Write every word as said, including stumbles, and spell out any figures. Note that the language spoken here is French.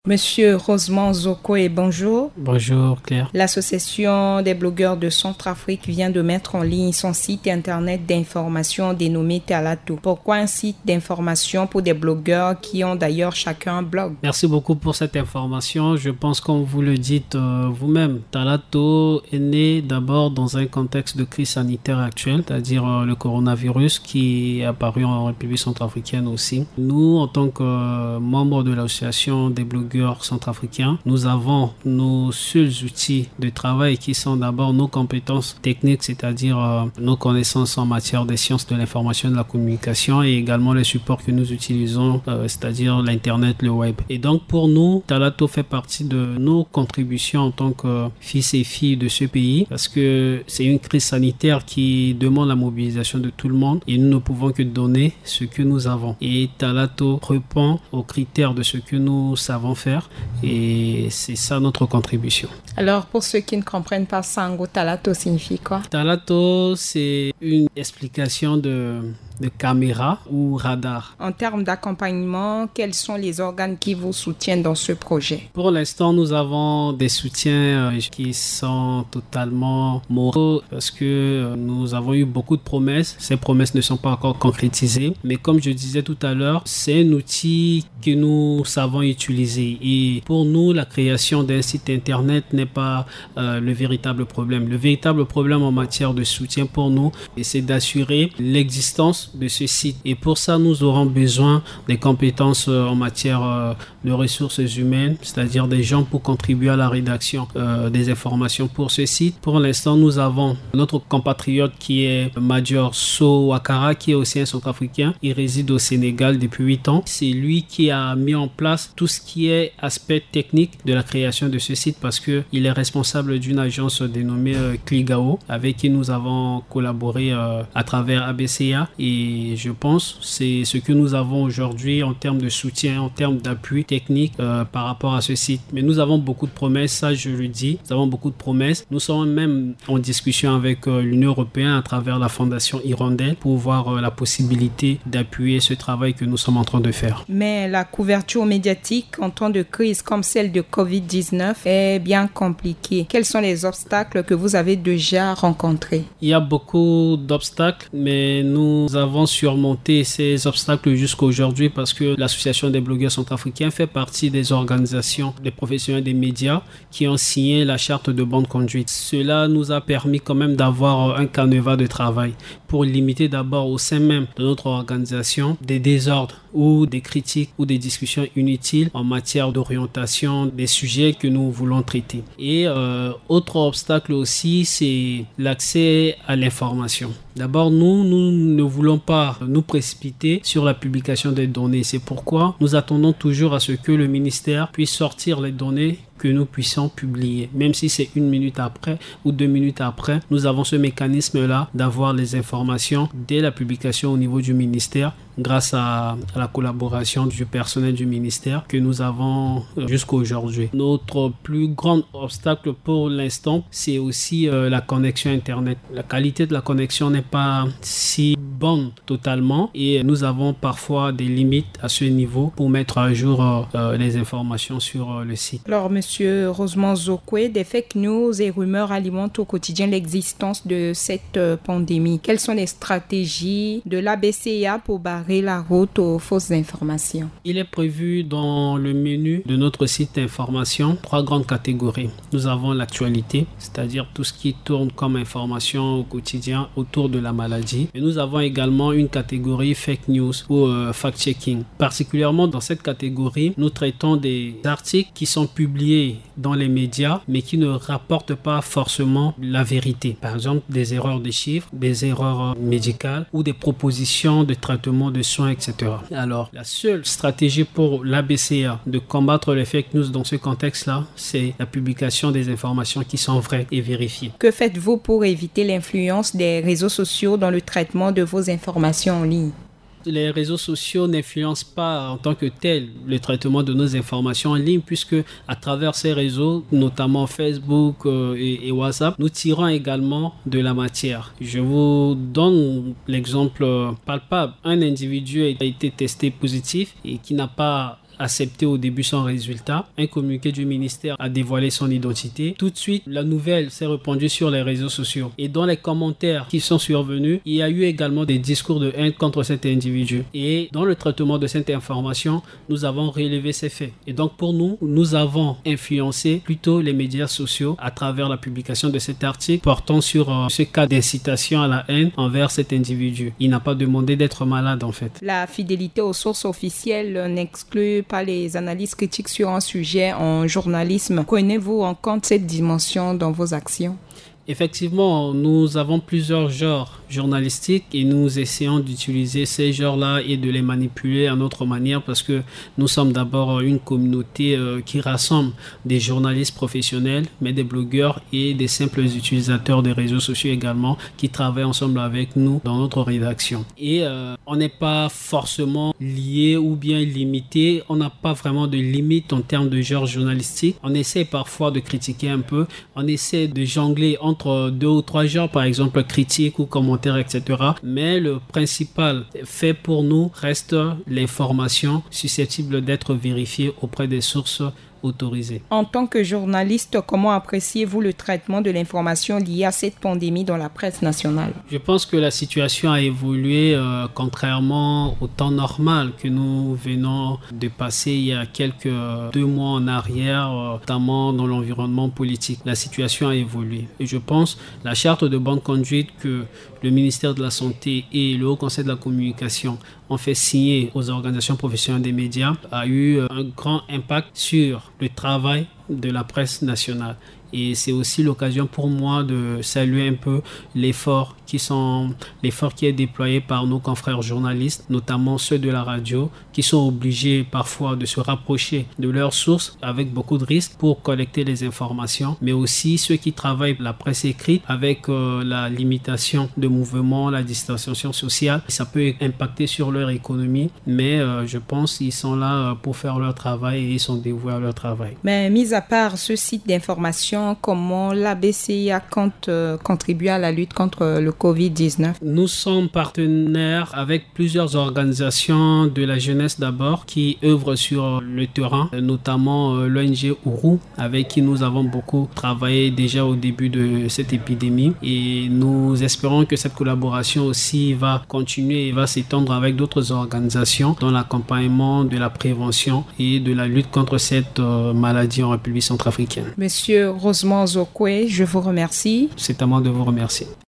Monsieur Rosemont Zokwe, bonjour. Bonjour Claire. L'Association des blogueurs de Centrafrique vient de mettre en ligne son site internet d'information dénommé Talato. Pourquoi un site d'information pour des blogueurs qui ont d'ailleurs chacun un blog? Merci beaucoup pour cette information. Je pense comme vous le dites euh, vous-même, Talato est né d'abord dans un contexte de crise sanitaire actuelle, c'est-à-dire euh, le coronavirus qui est apparu en République centrafricaine aussi. Nous, en tant que euh, membres de l'Association des blogueurs centrafricains, nous avons nos seuls outils de travail qui sont d'abord nos compétences techniques, c'est-à-dire euh, nos connaissances en matière des sciences de l'information et de la communication et également les supports que nous utilisons, euh, c'est-à-dire l'internet, le web. Et donc pour nous, Talato fait partie de nos contributions en tant que fils et filles de ce pays parce que c'est une crise sanitaire qui demande la mobilisation de tout le monde et nous ne pouvons que donner ce que nous avons. Et Talato répond aux critères de ce que nous savons faire et c'est ça notre contribution. Alors pour ceux qui ne comprennent pas Sango, Talato signifie quoi? Talato, c'est une explication de de caméra ou radar. En termes d'accompagnement, quels sont les organes qui vous soutiennent dans ce projet? Pour l'instant, nous avons des soutiens euh, qui sont totalement moraux parce que euh, nous avons eu beaucoup de promesses. Ces promesses ne sont pas encore concrétisées. Mais comme je disais tout à l'heure, c'est un outil que nous savons utiliser. Et pour nous, la création d'un site internet n'est pas euh, le véritable problème. Le véritable problème en matière de soutien pour nous, c'est d'assurer l'existence de ce site. Et pour ça, nous aurons besoin des compétences euh, en matière euh, de ressources humaines, c'est-à-dire des gens pour contribuer à la rédaction euh, des informations pour ce site. Pour l'instant, nous avons notre compatriote qui est Major So Wakara, qui est aussi un Centrafricain. Il réside au Sénégal depuis huit ans. C'est lui qui a mis en place tout ce qui est aspect technique de la création de ce site parce qu'il est responsable d'une agence dénommée euh, Cligao, avec qui nous avons collaboré euh, à travers A B C A. Et Et je pense que c'est ce que nous avons aujourd'hui en termes de soutien, en termes d'appui technique euh, par rapport à ce site. Mais nous avons beaucoup de promesses, ça je le dis. Nous avons beaucoup de promesses. Nous sommes même en discussion avec euh, l'Union européenne à travers la Fondation Hirondelle pour voir euh, la possibilité d'appuyer ce travail que nous sommes en train de faire. Mais la couverture médiatique en temps de crise comme celle de covid dix-neuf est bien compliquée. Quels sont les obstacles que vous avez déjà rencontrés? Il y a beaucoup d'obstacles, mais nous avons surmonté ces obstacles jusqu'à aujourd'hui parce que l'Association des blogueurs centrafricains fait partie des organisations des professionnels des médias qui ont signé la charte de bonne conduite. Cela nous a permis quand même d'avoir un canevas de travail pour limiter d'abord au sein même de notre organisation des désordres ou des critiques ou des discussions inutiles en matière d'orientation des sujets que nous voulons traiter. Et euh, autre obstacle aussi, c'est l'accès à l'information. D'abord, nous, nous ne voulons pas nous précipiter sur la publication des données. C'est pourquoi nous attendons toujours à ce que le ministère puisse sortir les données que nous puissions publier. Même si c'est une minute après ou deux minutes après, nous avons ce mécanisme-là d'avoir les informations dès la publication au niveau du ministère grâce à, à la collaboration du personnel du ministère que nous avons jusqu'à aujourd'hui. Notre plus grand obstacle pour l'instant, c'est aussi euh, la connexion Internet. La qualité de la connexion n'est pas si bonne totalement et nous avons parfois des limites à ce niveau pour mettre à jour euh, les informations sur euh, le site. Alors, Monsieur Rosemont Zokwe, des fake news et rumeurs alimentent au quotidien l'existence de cette euh, pandémie. Quelles sont les stratégies de l'A B C A pour barrer la route aux fausses informations? Il est prévu dans le menu de notre site d'information trois grandes catégories. Nous avons l'actualité, c'est-à-dire tout ce qui tourne comme information au quotidien autour de la maladie. Et nous avons également une catégorie fake news ou euh, fact-checking. Particulièrement dans cette catégorie, nous traitons des articles qui sont publiés dans les médias, mais qui ne rapportent pas forcément la vérité. Par exemple, des erreurs de chiffres, des erreurs médicales ou des propositions de traitement de soins, et cetera. Alors, la seule stratégie pour l'A B C A de combattre les fake news dans ce contexte-là, c'est la publication des informations qui sont vraies et vérifiées. Que faites-vous pour éviter l'influence des réseaux sociaux dans le traitement de vos informations en ligne? Les réseaux sociaux n'influencent pas en tant que tel le traitement de nos informations en ligne puisque à travers ces réseaux, notamment Facebook euh, et, et WhatsApp, nous tirons également de la matière. Je vous donne l'exemple palpable. Un individu a été testé positif et qui n'a pas accepté au début sans résultat. Un communiqué du ministère a dévoilé son identité. Tout de suite, la nouvelle s'est répandue sur les réseaux sociaux. Et dans les commentaires qui sont survenus, il y a eu également des discours de haine contre cet individu. Et dans le traitement de cette information, nous avons relevé ces faits. Et donc pour nous, nous avons influencé plutôt les médias sociaux à travers la publication de cet article portant sur euh, ce cas d'incitation à la haine envers cet individu. Il n'a pas demandé d'être malade en fait. La fidélité aux sources officielles n'exclut pas les analyses critiques sur un sujet en journalisme. Prenez-vous en compte cette dimension dans vos actions? Effectivement, nous avons plusieurs genres journalistiques et nous essayons d'utiliser ces genres-là et de les manipuler à notre manière parce que nous sommes d'abord une communauté euh, qui rassemble des journalistes professionnels, mais des blogueurs et des simples utilisateurs des réseaux sociaux également qui travaillent ensemble avec nous dans notre rédaction. Et euh, on n'est pas forcément lié ou bien limité, on n'a pas vraiment de limite en termes de genre journalistique. On essaie parfois de critiquer un peu, on essaie de jongler entre entre deux ou trois genres, par exemple critiques ou commentaires, et cetera. Mais le principal fait pour nous reste l'information susceptible d'être vérifiée auprès des sources autorisées. En tant que journaliste, comment appréciez-vous le traitement de l'information liée à cette pandémie dans la presse nationale? Je pense que la situation a évolué euh, contrairement au temps normal que nous venons de passer il y a quelques euh, deux mois en arrière, euh, notamment dans l'environnement politique. La situation a évolué. Et je pense la charte de bonne conduite que le ministère de la Santé et le Haut Conseil de la Communication ont fait signer aux organisations professionnelles des médias a eu un grand impact sur le travail de la presse nationale. Et c'est aussi l'occasion pour moi de saluer un peu l'effort qui, sont, l'effort qui est déployé par nos confrères journalistes, notamment ceux de la radio, qui sont obligés parfois de se rapprocher de leurs sources avec beaucoup de risques pour collecter les informations, mais aussi ceux qui travaillent la presse écrite avec euh, la limitation de mouvement, la distanciation sociale. Ça peut impacter sur leur économie, mais euh, je pense qu'ils sont là pour faire leur travail et ils sont dévoués à leur travail. Mais mis à part ce site d'information, comment l'A B C I A compte euh, contribuer à la lutte contre le covid dix-neuf? Nous sommes partenaires avec plusieurs organisations de la jeunesse d'abord qui œuvrent sur le terrain, notamment euh, l'O N G Ourou, avec qui nous avons beaucoup travaillé déjà au début de cette épidémie. Et nous espérons que cette collaboration aussi va continuer et va s'étendre avec d'autres organisations dans l'accompagnement de la prévention et de la lutte contre cette euh, maladie en République centrafricaine. Monsieur Rosemont Zokwe, je vous remercie. C'est à moi de vous remercier.